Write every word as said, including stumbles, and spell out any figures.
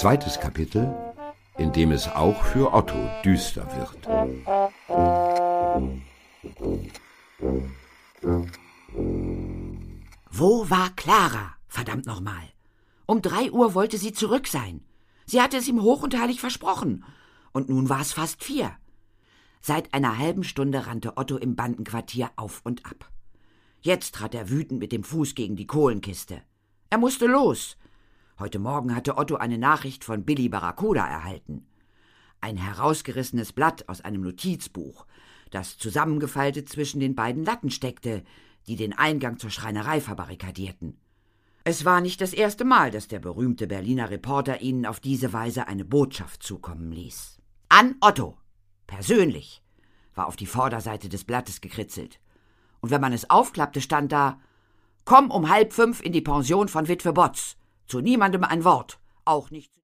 Zweites Kapitel, in dem es auch für Otto düster wird. Wo war Clara? Verdammt nochmal. Um drei Uhr wollte sie zurück sein. Sie hatte es ihm hoch und heilig versprochen. Und nun war es fast vier. Seit einer halben Stunde rannte Otto im Bandenquartier auf und ab. Jetzt trat er wütend mit dem Fuß gegen die Kohlenkiste. Er musste los. Heute Morgen hatte Otto eine Nachricht von Billy Barracuda erhalten. Ein herausgerissenes Blatt aus einem Notizbuch, das zusammengefaltet zwischen den beiden Latten steckte, die den Eingang zur Schreinerei verbarrikadierten. Es war nicht das erste Mal, dass der berühmte Berliner Reporter ihnen auf diese Weise eine Botschaft zukommen ließ. An Otto, persönlich, war auf die Vorderseite des Blattes gekritzelt. Und wenn man es aufklappte, stand da: Komm um halb fünf in die Pension von Witwe Botz. Zu niemandem ein Wort, auch nicht